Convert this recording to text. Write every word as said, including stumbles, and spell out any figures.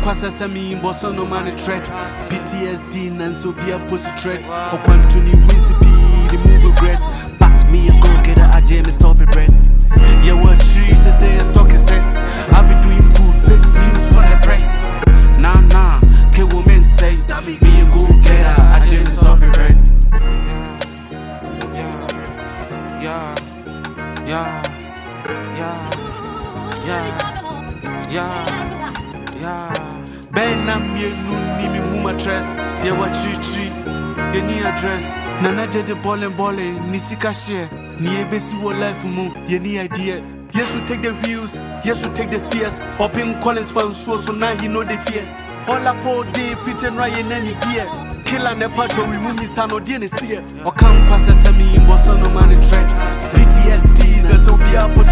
kwasa semi imboso no man threat. P T S D nan so be a pussy threat. O kwantuni wins the move aggress. Back me a go get a damn stop it bread. Yeah, what trees say a stock is test. I be doing cool fake news for the press. Nah nah, K women say me a go get a damn stop it bread. Yeah, yeah, yeah, yeah, yeah, yeah. Ben nam ye nu ni mi huma dress. Yeah, what tree tree. Ye ni address. Nana je de ballin' ballin'. Ni sika share. Ni ebesi wo life mu. Ye ni idea. Yes, we take the views. Yes, we take the steers. Up in Collins for so so now he know the fear. All up all day fit and right in any gear. Kill and the patrol remove me son or D N C. Or come pass as me in Bossa no man threat. P T S Ds, there's no be a